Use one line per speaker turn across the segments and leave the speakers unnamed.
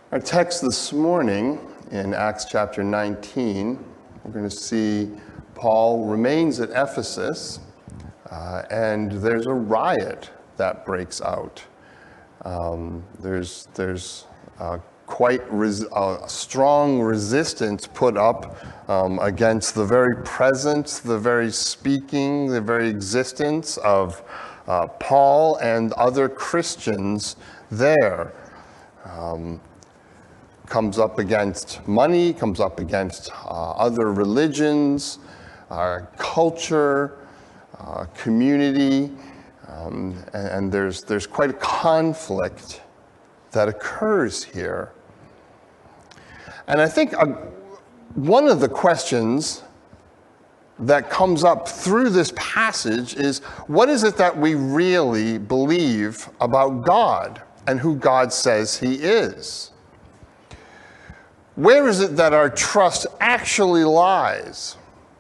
Our text this morning in Acts chapter 19, we're going to see Paul remains at Ephesus, and there's a riot that breaks out. There's quite a strong resistance put up against the very presence, the very speaking, the very existence of Paul and other Christians there. Comes up against money, comes up against other religions, culture, community, and there's quite a conflict that occurs here. And I think one of the questions that comes up through this passage is, what is it that we really believe about God and who God says he is? Where is it that our trust actually lies?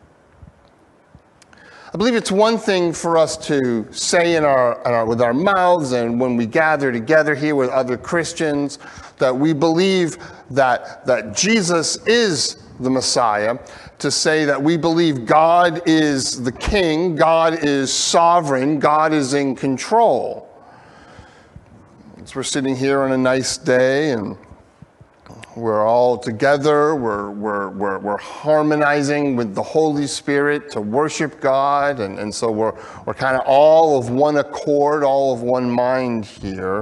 I believe it's one thing for us to say with our mouths and when we gather together here with other Christians that we believe that Jesus is the Messiah, to say that we believe God is the King, God is sovereign, God is in control. As we're sitting here on a nice day and we're all together, we're harmonizing with the Holy Spirit to worship God, and so we're kind of all of one accord, all of one mind here.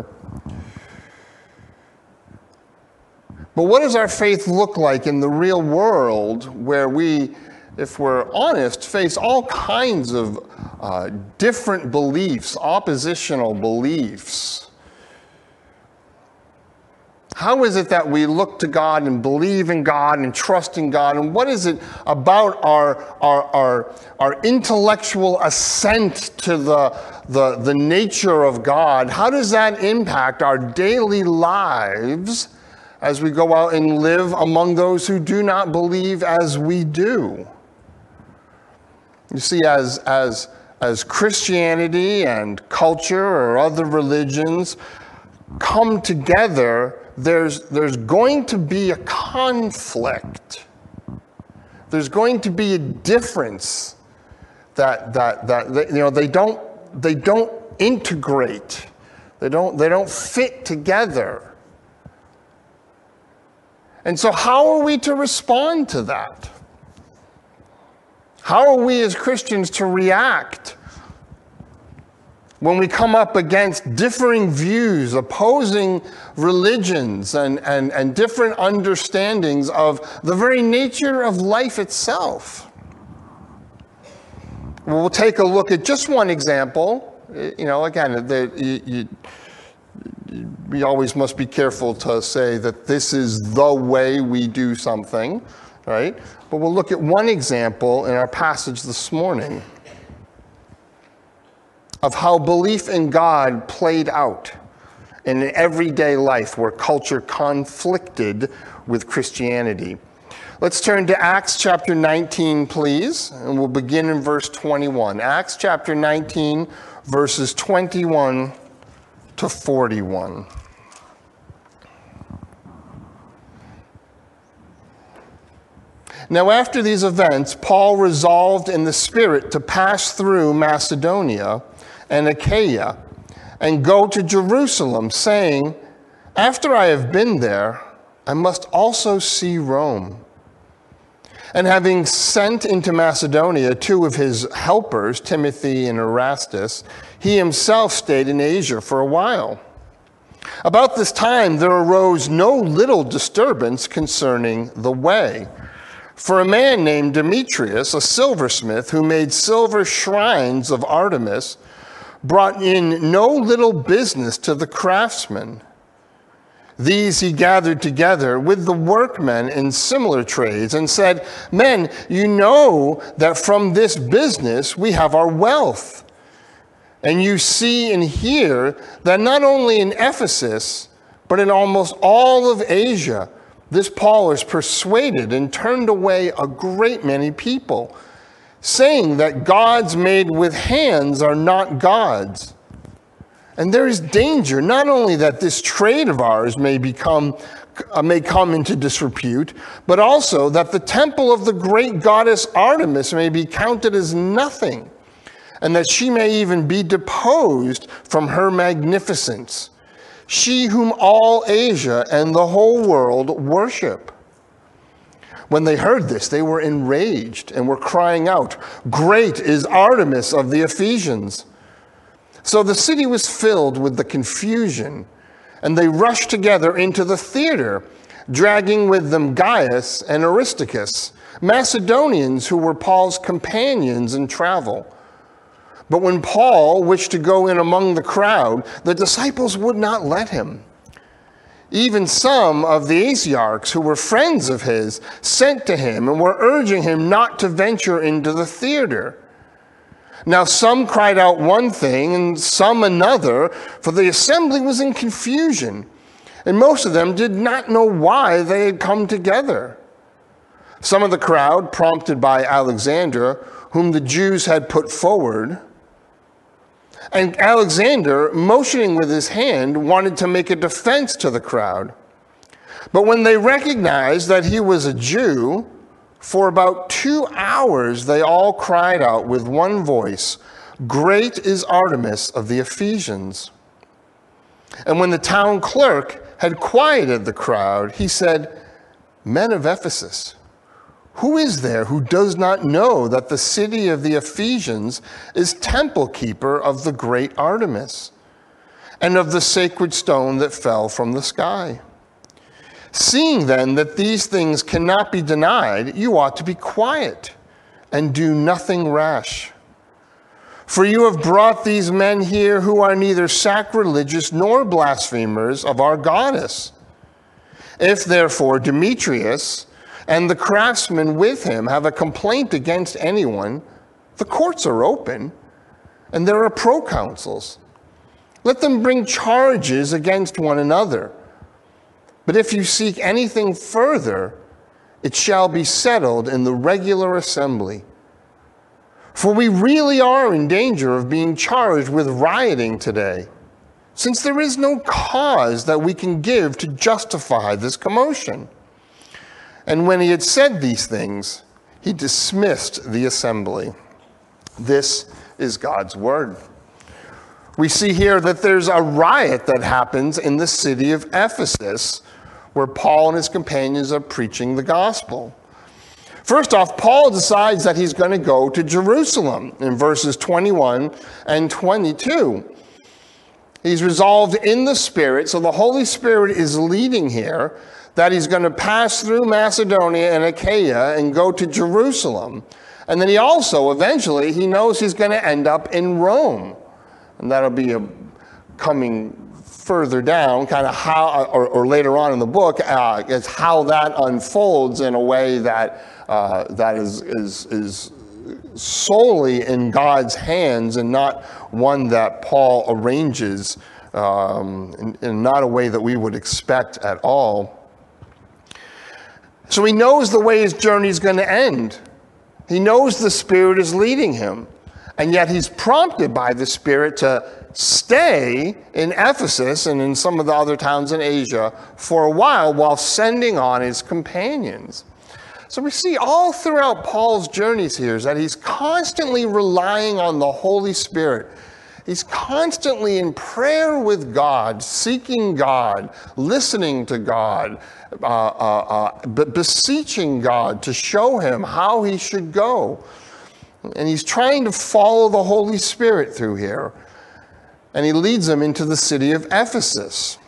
But what does our faith look like in the real world where we, if we're honest, face all kinds of different beliefs, oppositional beliefs? How is it that we look to God and believe in God and trust in God? And what is it about our intellectual assent to the nature of God? How does that impact our daily lives as we go out and live among those who do not believe as we do? You see, as Christianity and culture or other religions come together, there's going to be a conflict. There's going to be a difference that they don't integrate. They don't fit together. And so how are we to respond to that? How are we as Christians to react when we come up against differing views, opposing religions, and different understandings of the very nature of life itself? We'll take a look at just one example. Again, we always must be careful to say that this is the way we do something, right? But we'll look at one example in our passage this morning of how belief in God played out in an everyday life where culture conflicted with Christianity. Let's turn to Acts chapter 19, please, and we'll begin in verse 21. Acts chapter 19, verses 21 to 41. Now, after these events, Paul resolved in the Spirit to pass through Macedonia and Achaia, and go to Jerusalem, saying, after I have been there, I must also see Rome. And having sent into Macedonia two of his helpers, Timothy and Erastus, he himself stayed in Asia for a while. About this time there arose no little disturbance concerning the way. For a man named Demetrius, a silversmith, who made silver shrines of Artemis, brought in no little business to the craftsmen. These he gathered together with the workmen in similar trades and said, men, you know that from this business we have our wealth. And you see and hear that not only in Ephesus, but in almost all of Asia, this Paul has persuaded and turned away a great many people, saying that gods made with hands are not gods. And there is danger, not only that this trade of ours may come into disrepute, but also that the temple of the great goddess Artemis may be counted as nothing, and that she may even be deposed from her magnificence, she whom all Asia and the whole world worship. When they heard this, they were enraged and were crying out, "Great is Artemis of the Ephesians!" So the city was filled with the confusion, and they rushed together into the theater, dragging with them Gaius and Aristarchus, Macedonians who were Paul's companions in travel. But when Paul wished to go in among the crowd, the disciples would not let him. Even some of the Asiarchs who were friends of his sent to him and were urging him not to venture into the theater. Now some cried out one thing and some another, for the assembly was in confusion, and most of them did not know why they had come together. Some of the crowd, prompted by Alexander, whom the Jews had put forward, and Alexander, motioning with his hand, wanted to make a defense to the crowd. But when they recognized that he was a Jew, for about 2 hours they all cried out with one voice, "Great is Artemis of the Ephesians." And when the town clerk had quieted the crowd, he said, "Men of Ephesus, who is there who does not know that the city of the Ephesians is temple keeper of the great Artemis, and of the sacred stone that fell from the sky? Seeing then that these things cannot be denied, you ought to be quiet and do nothing rash. For you have brought these men here who are neither sacrilegious nor blasphemers of our goddess. If therefore Demetrius and the craftsmen with him have a complaint against anyone, the courts are open, and there are proconsuls. Let them bring charges against one another. But if you seek anything further, it shall be settled in the regular assembly. For we really are in danger of being charged with rioting today, since there is no cause that we can give to justify this commotion." And when he had said these things, he dismissed the assembly. This is God's word. We see here that there's a riot that happens in the city of Ephesus, where Paul and his companions are preaching the gospel. First off, Paul decides that he's going to go to Jerusalem in verses 21 and 22. He's resolved in the Spirit, so the Holy Spirit is leading here, that he's going to pass through Macedonia and Achaia and go to Jerusalem. And then he also, eventually, he knows he's going to end up in Rome. And that'll be coming further down, kind of how, or later on in the book, is how that unfolds in a way that that is solely in God's hands and not one that Paul arranges, in not a way that we would expect at all. So he knows the way his journey is going to end. He knows the Spirit is leading him, and yet he's prompted by the Spirit to stay in Ephesus and in some of the other towns in Asia for a while sending on his companions. So we see all throughout Paul's journeys here is that he's constantly relying on the Holy Spirit. He's constantly in prayer with God, seeking God, listening to God, beseeching God to show him how he should go. And he's trying to follow the Holy Spirit through here. And he leads them into the city of Ephesus.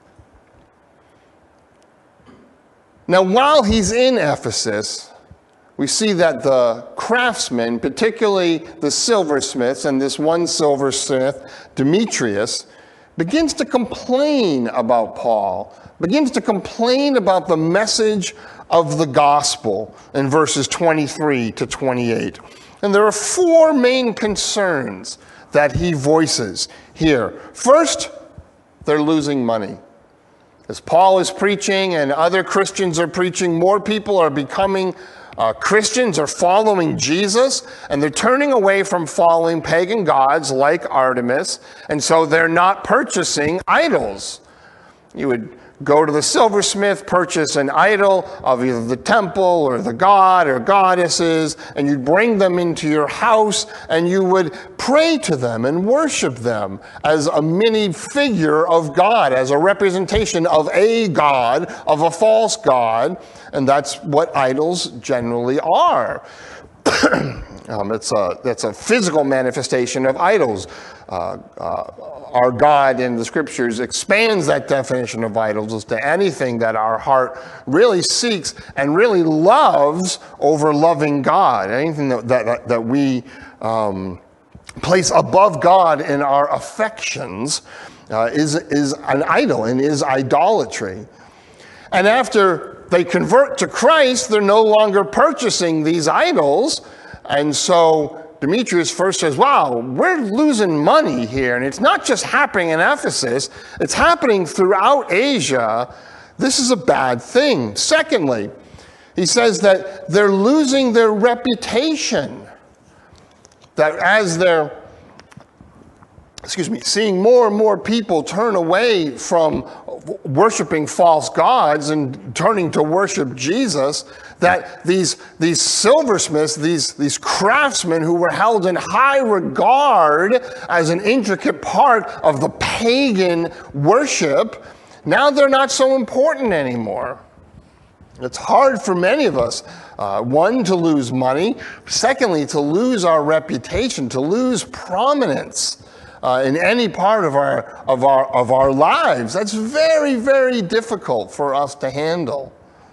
Now, while he's in Ephesus, we see that the craftsmen, particularly the silversmiths, and this one silversmith, Demetrius, begins to complain about Paul, begins to complain about the message of the gospel in verses 23 to 28. And there are four main concerns that he voices here. First, they're losing money. As Paul is preaching and other Christians are preaching, more people are becoming Christians are following Jesus, and they're turning away from following pagan gods like Artemis, and so they're not purchasing idols. You would go to the silversmith, purchase an idol of either the temple or the god or goddesses, and you'd bring them into your house, and you would pray to them and worship them as a mini figure of God, as a representation of a god, of a false god, and that's what idols generally are. That's a physical manifestation of idols. Our God in the scriptures expands that definition of idols as to anything that our heart really seeks and really loves over loving God. Anything that we place above God in our affections is an idol and is idolatry. And after they convert to Christ, they're no longer purchasing these idols. And so Demetrius first says, wow, we're losing money here. And it's not just happening in Ephesus, it's happening throughout Asia. This is a bad thing. Secondly, he says that they're losing their reputation. That as they're, seeing more and more people turn away from worshiping false gods and turning to worship Jesus, that these silversmiths, these craftsmen who were held in high regard as an intricate part of the pagan worship, now they're not so important anymore. It's hard for many of us, one, to lose money, secondly, to lose our reputation, to lose prominence in any part of our lives. That's very, very difficult for us to handle.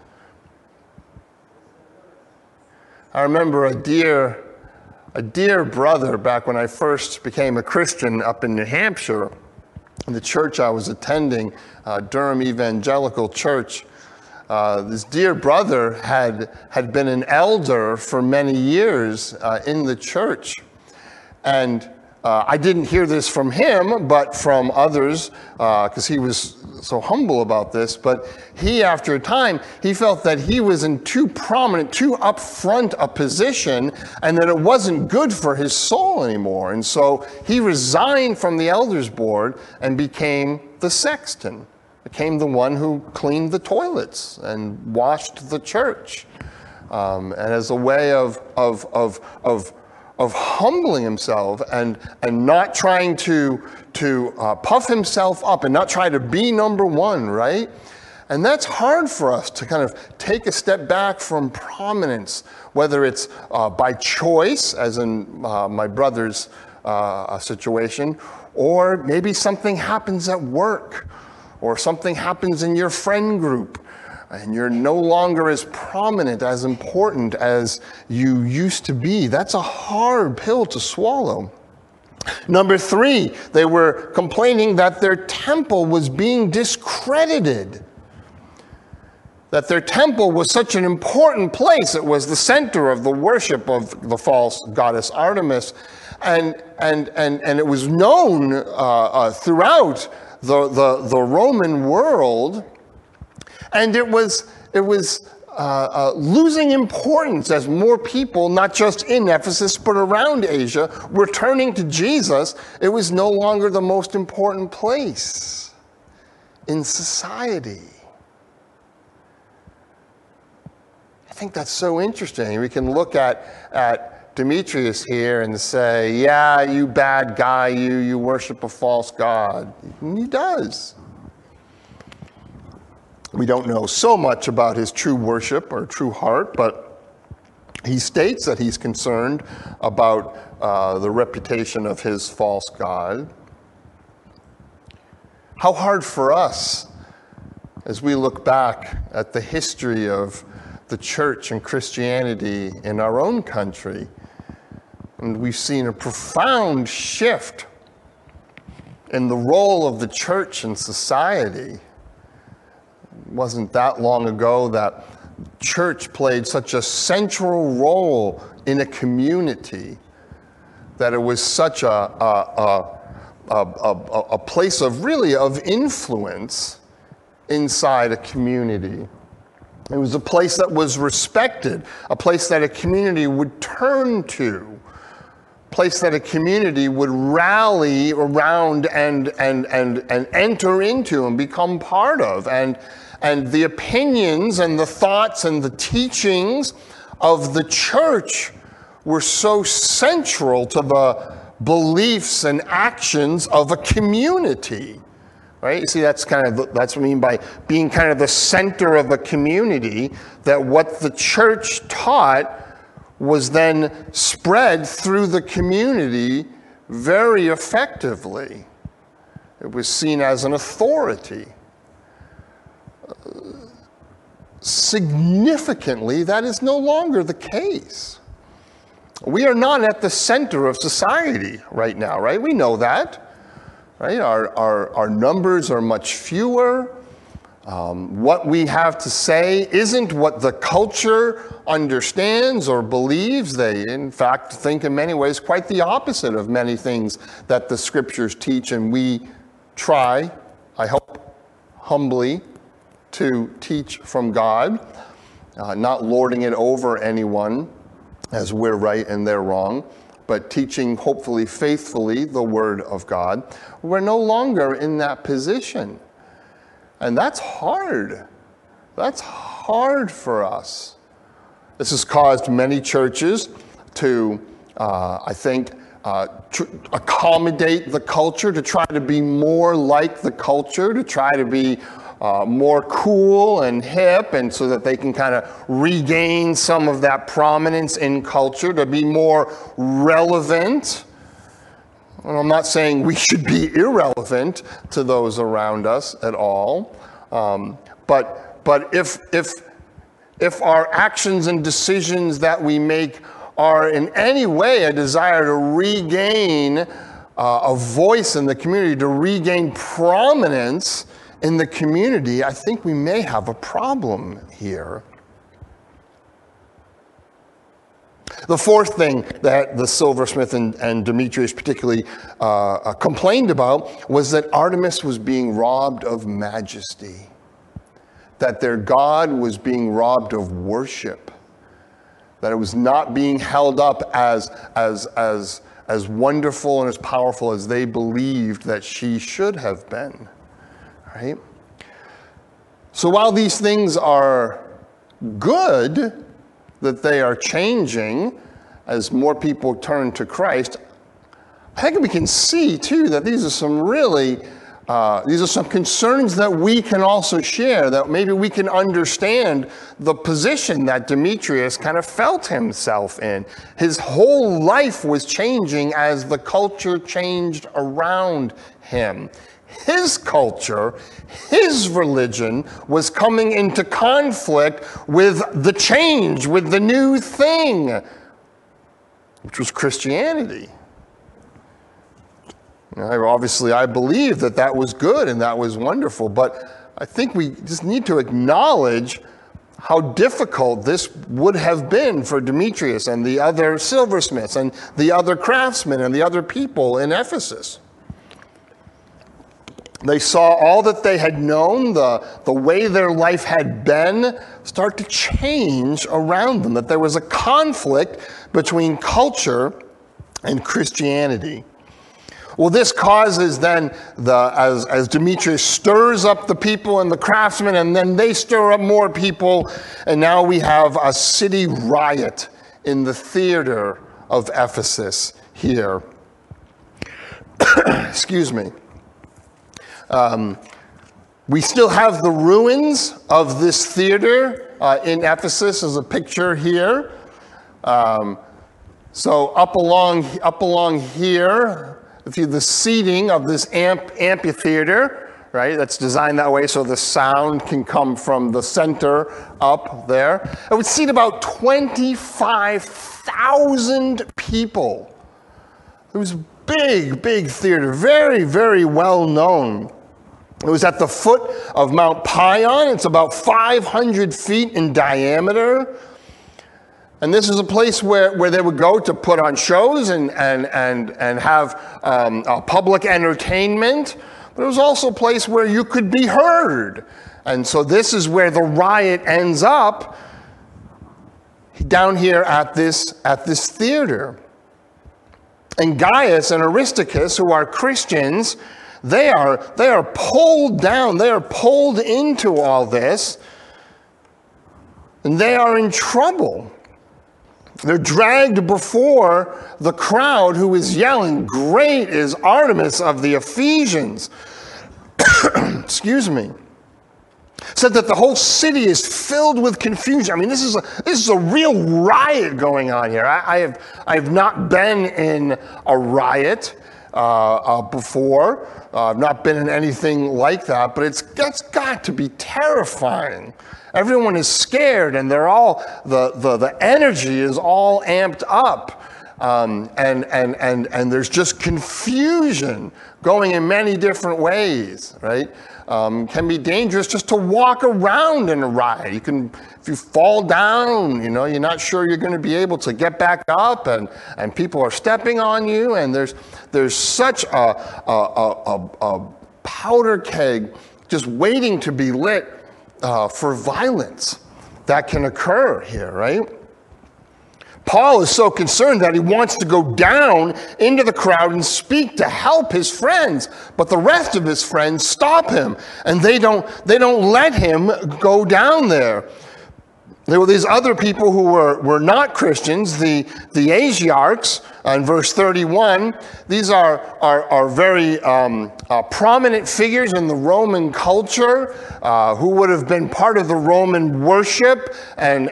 I remember a dear brother back when I first became a Christian up in New Hampshire, in the church I was attending, Durham Evangelical Church. This dear brother had been an elder for many years in the church. And I didn't hear this from him, but from others, because he was so humble about this. But he, after a time, he felt that he was in too prominent, too upfront a position, and that it wasn't good for his soul anymore. And so he resigned from the elders board and became the sexton, became the one who cleaned the toilets and washed the church. And as a way of humbling himself and not trying to puff himself up and not try to be number one, right? And that's hard for us to kind of take a step back from prominence, whether it's by choice, as in my brother's situation, or maybe something happens at work, or something happens in your friend group, and you're no longer as prominent, as important as you used to be. That's a hard pill to swallow. Number three, they were complaining that their temple was being discredited. That their temple was such an important place. It was the center of the worship of the false goddess Artemis. And it was known throughout the Roman world. And it was losing importance as more people, not just in Ephesus, but around Asia, were turning to Jesus. It was no longer the most important place in society. I think that's so interesting. We can look at Demetrius here and say, yeah, you bad guy, you worship a false god. And he does. We don't know so much about his true worship or true heart, but he states that he's concerned about the reputation of his false god. How hard for us, as we look back at the history of the church and Christianity in our own country, and we've seen a profound shift in the role of the church in society. It wasn't that long ago that church played such a central role in a community, that it was such a place of really of influence inside a community. It was a place that was respected, a place that a community would turn to, a place that a community would rally around and enter into and become part of. And the opinions and the thoughts and the teachings of the church were so central to the beliefs and actions of a community, right? You see, that's what I mean by being kind of the center of a community, that what the church taught was then spread through the community very effectively. It was seen as an authority. Significantly, that is no longer the case. We are not at the center of society right now, right? We know that, right? Our numbers are much fewer. What we have to say isn't what the culture understands or believes. They, in fact, think in many ways quite the opposite of many things that the scriptures teach, and we try, I hope, humbly, to teach from God, not lording it over anyone as we're right and they're wrong, but teaching, hopefully, faithfully the Word of God. We're no longer in that position. And that's hard. That's hard for us. This has caused many churches to, I think, accommodate the culture, to try to be more like the culture, to try to be more cool and hip, and so that they can kind of regain some of that prominence in culture, to be more relevant. And I'm not saying we should be irrelevant to those around us at all, but if our actions and decisions that we make are in any way a desire to regain a voice in the community, to regain prominence in the community, I think we may have a problem here. The fourth thing that the silversmith and Demetrius particularly complained about was that Artemis was being robbed of majesty, that their god was being robbed of worship, that it was not being held up as wonderful and as powerful as they believed that she should have been. Right? So while these things are good, that they are changing as more people turn to Christ, I think we can see too that these are some concerns that we can also share, that maybe we can understand the position that Demetrius kind of felt himself in. His whole life was changing as the culture changed around him. His culture, his religion was coming into conflict with the change, with the new thing, which was Christianity. Obviously, I believe that that was good and that was wonderful, but I think we just need to acknowledge how difficult this would have been for Demetrius and the other silversmiths and the other craftsmen and the other people in Ephesus. They saw all that they had known, the way their life had been, start to change around them, that there was a conflict between culture and Christianity. Well, this causes then, as Demetrius stirs up the people and the craftsmen, and then they stir up more people, and now we have a city riot in the theater of Ephesus here. Excuse me. We still have the ruins of this theater in Ephesus as a picture here. So up along here, the seating of this amphitheater, right? That's designed that way so the sound can come from the center up there. It would seat about 25,000 people. It was a big theater, very, very well known. It was at the foot of Mount Pion. It's about 500 feet in diameter. And this is a place where they would go to put on shows and have public entertainment. but it was also a place where you could be heard. And so this is where the riot ends up, down here at this theater. And Gaius and Aristarchus, who are Christians, they are pulled down, they are pulled into all this, and they are in trouble. They're dragged before the crowd who is yelling, "Great is Artemis of the Ephesians." Excuse me. Said that the whole city is filled with confusion. I mean, this is a real riot going on here. I have not been in a riot before. I've not been in anything like that, but that's got to be terrifying. Everyone is scared, and they're all the energy is all amped up, and there's just confusion going in many different ways, right? Can be dangerous just to walk around in a riot. If you fall down, you're not sure you're going to be able to get back up, and people are stepping on you, and there's such a powder keg just waiting to be lit for violence that can occur here, right? Paul is so concerned that he wants to go down into the crowd and speak to help his friends, but the rest of his friends stop him, and they don't let him go down there. There were these other people who were not Christians, the Asiarchs, in verse 31. These are very prominent figures in the Roman culture who would have been part of the Roman worship and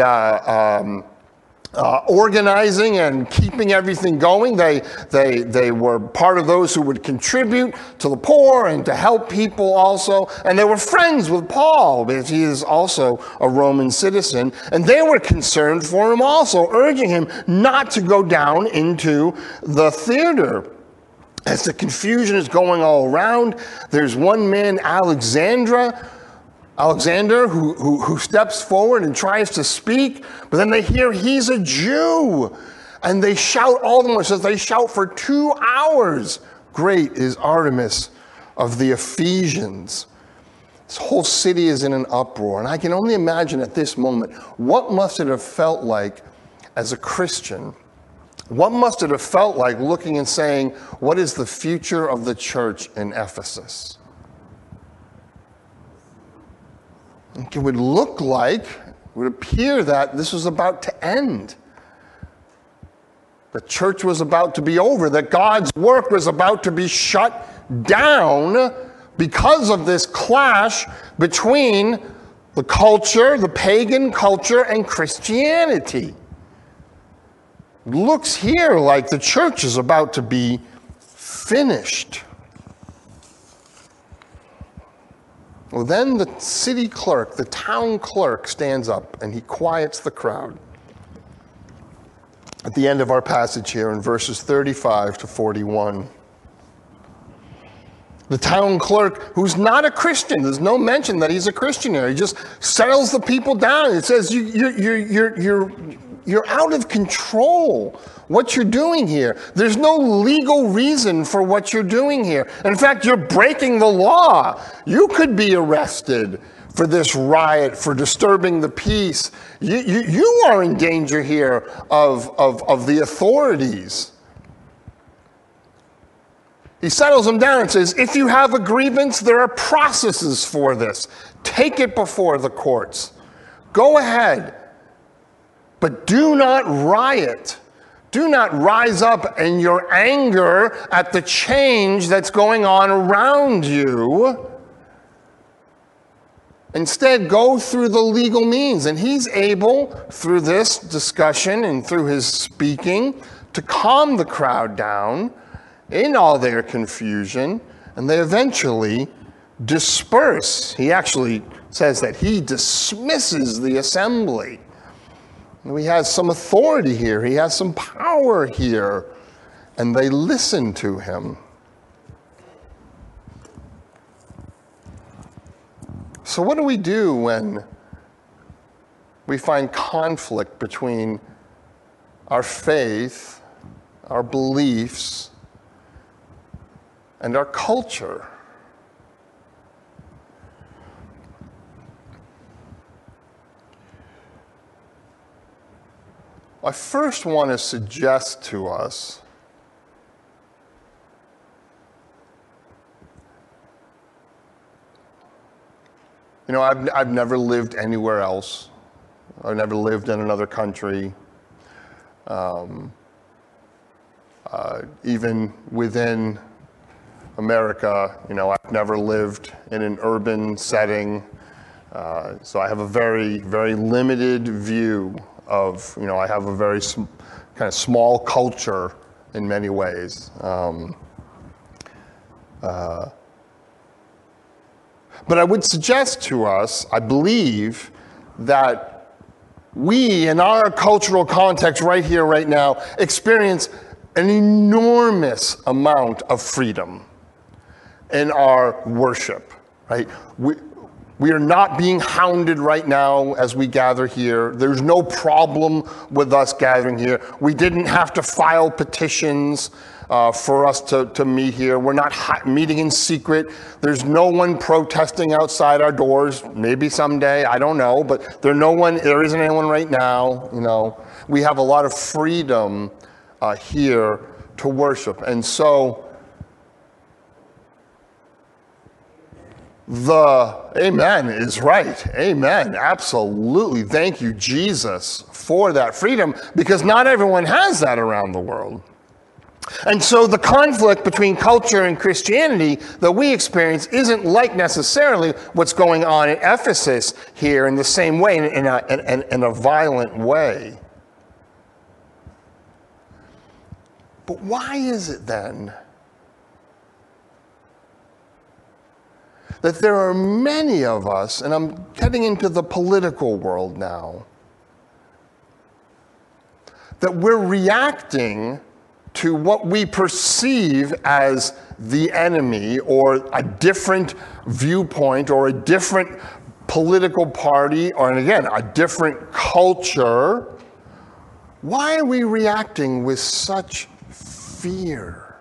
organizing and keeping everything going. They were part of those who would contribute to the poor and to help people also. And they were friends with Paul, because he is also a Roman citizen. And they were concerned for him also, urging him not to go down into the theater. As the confusion is going all around, there's one man, Alexander, who steps forward and tries to speak, but then they hear he's a Jew, and they shout, all of them, it says they shout for 2 hours, "Great is Artemis of the Ephesians." This whole city is in an uproar, and I can only imagine at this moment, what must it have felt like as a Christian? What must it have felt like looking and saying, what is the future of the church in Ephesus? It would look like, it would appear that this was about to end. The church was about to be over, that God's work was about to be shut down because of this clash between the culture, the pagan culture, and Christianity. It looks here like the church is about to be finished. Well, then the city clerk, the town clerk, stands up and he quiets the crowd. At the end of our passage here in verses 35 to 41. The town clerk, who's not a Christian, there's no mention that he's a Christian here. He just settles the people down. It says, you're out of control. What you're doing here. There's no legal reason for what you're doing here. In fact, you're breaking the law. You could be arrested for this riot, for disturbing the peace. You are in danger here of the authorities. He settles them down and says, if you have a grievance, there are processes for this. Take it before the courts. Go ahead. But do not riot. Do not rise up in your anger at the change that's going on around you. Instead, go through the legal means. And he's able, through this discussion and through his speaking, to calm the crowd down in all their confusion, and they eventually disperse. He actually says that he dismisses the assembly. He has some authority here. He has some power here. And they listen to him. So what do we do when we find conflict between our faith, our beliefs, and our culture? I first want to suggest to us I've never lived anywhere else. I've never lived in another country. Even within America, I've never lived in an urban setting. So I have a very, very limited view of, I have a very kind of small culture in many ways. But I would suggest to us, I believe, that we, in our cultural context right here, right now, experience an enormous amount of freedom in our worship, right? We are not being hounded right now as we gather here. There's no problem with us gathering here. We didn't have to file petitions for us to meet here. We're not meeting in secret. There's no one protesting outside our doors. Maybe someday, I don't know, but there isn't anyone right now. We have a lot of freedom here to worship. And so amen is right. Amen. Absolutely. Thank you, Jesus, for that freedom, because not everyone has that around the world. And so the conflict between culture and Christianity that we experience isn't like necessarily what's going on in Ephesus here in the same way, in a violent way. But why is it then that there are many of us, and I'm getting into the political world now, that we're reacting to what we perceive as the enemy, or a different viewpoint, or a different political party, or, and again, a different culture? Why are we reacting with such fear?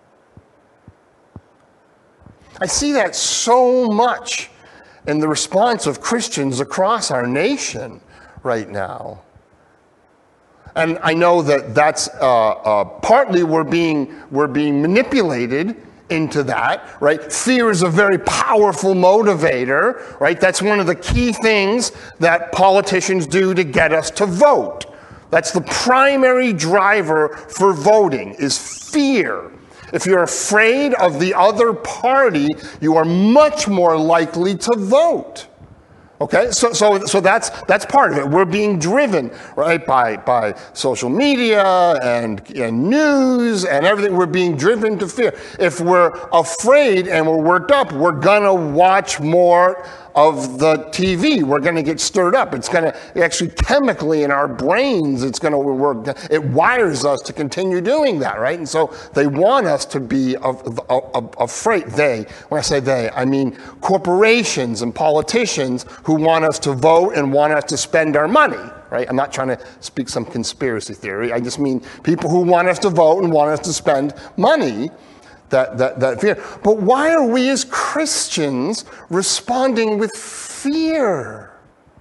I see that so much in the response of Christians across our nation right now. And I know that that's partly we're being manipulated into that, right? Fear is a very powerful motivator, right? That's one of the key things that politicians do to get us to vote. That's the primary driver for voting, is fear. If you're afraid of the other party, you are much more likely to vote. Okay, so that's part of it. We're being driven, right, by social media and news and everything. We're being driven to fear. If we're afraid and we're worked up, we're gonna watch more of the TV. We're gonna get stirred up. It's gonna actually chemically in our brains, it's gonna work. It wires us to continue doing that, right? And so they want us to be afraid. When I say they, I mean corporations and politicians who want us to vote and want us to spend our money, right? I'm not trying to speak some conspiracy theory. I just mean people who want us to vote and want us to spend money. That fear. But why are we as Christians responding with fear?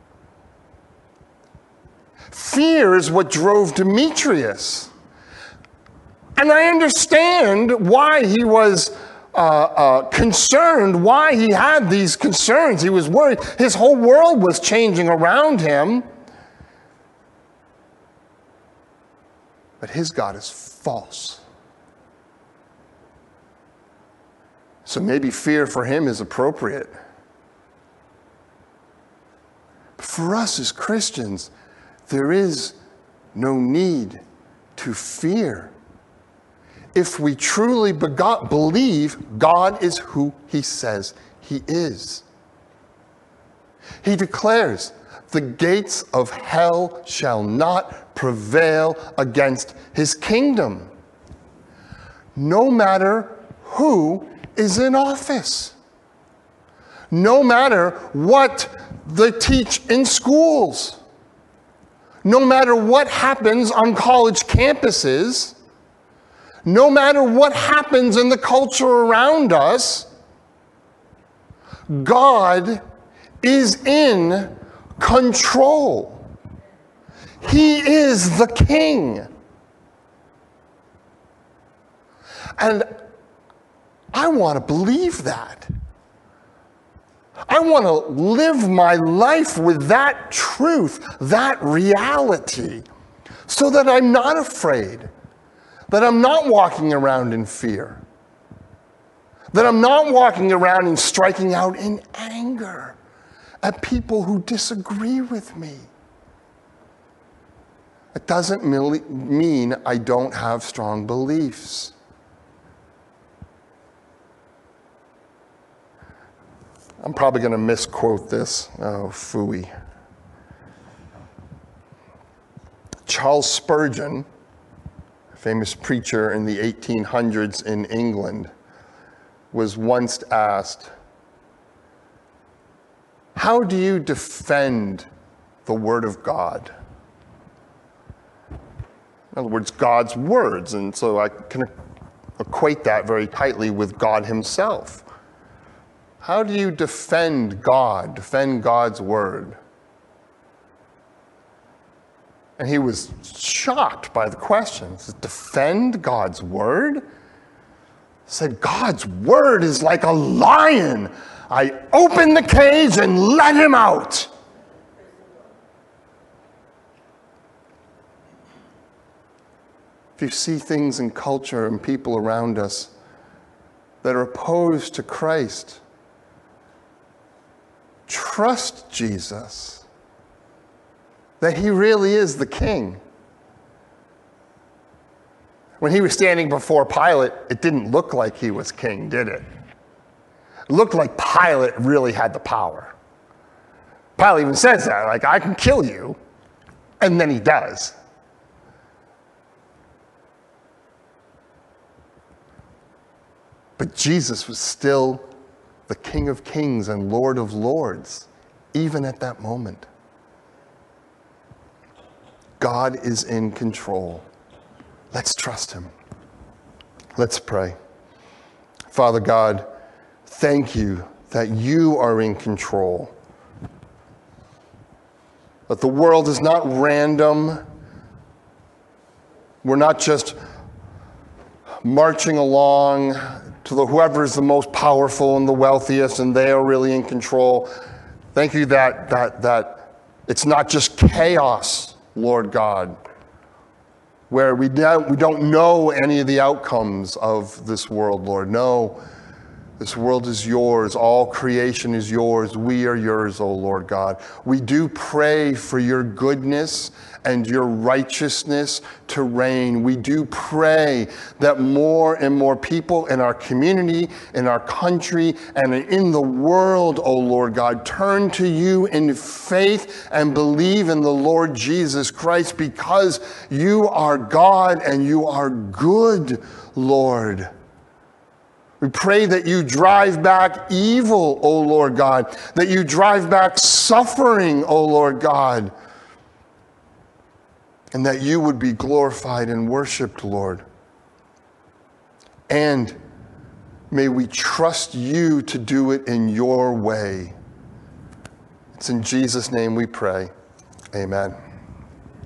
Fear is what drove Demetrius. And I understand why he was concerned, why he had these concerns. He was worried. His whole world was changing around him. But his God is false. So maybe fear for him is appropriate. But for us as Christians, there is no need to fear. If we truly believe God is who he says he is. He declares, the gates of hell shall not prevail against his kingdom. No matter who is in office. No matter what they teach in schools. No matter what happens on college campuses. No matter what happens in the culture around us, God is in control. He is the King. And I want to believe that. I want to live my life with that truth, that reality, so that I'm not afraid, that I'm not walking around in fear, that I'm not walking around and striking out in anger at people who disagree with me. It doesn't mean I don't have strong beliefs. I'm probably going to misquote this. Oh, phooey. Charles Spurgeon, a famous preacher in the 1800s in England, was once asked, "How do you defend the Word of God?" In other words, God's words. And so I can equate that very tightly with God himself. How do you defend God, defend God's word? And he was shocked by the question. He said, defend God's word? He said, God's word is like a lion. I open the cage and let him out. If you see things in culture and people around us that are opposed to Christ, trust Jesus, that he really is the King. When he was standing before Pilate, it didn't look like he was king, did it? It looked like Pilate really had the power. Pilate even says that, like, I can kill you, and then he does. But Jesus was still the King of Kings and Lord of Lords, even at that moment. God is in control. Let's trust him. Let's pray. Father God, thank you that you are in control. That the world is not random. We're not just marching along to whoever is the most powerful and the wealthiest, and they are really in control. Thank you that it's not just chaos, Lord God, where we don't know any of the outcomes of this world, Lord. No, this world is yours. All creation is yours. We are yours, O Lord God. We do pray for your goodness and your righteousness to reign. We do pray that more and more people in our community, in our country, and in the world, O Lord God, turn to you in faith and believe in the Lord Jesus Christ, because you are God and you are good, Lord. We pray that you drive back evil, O Lord God, that you drive back suffering, O Lord God, and that you would be glorified and worshiped, Lord. And may we trust you to do it in your way. It's in Jesus' name we pray. Amen.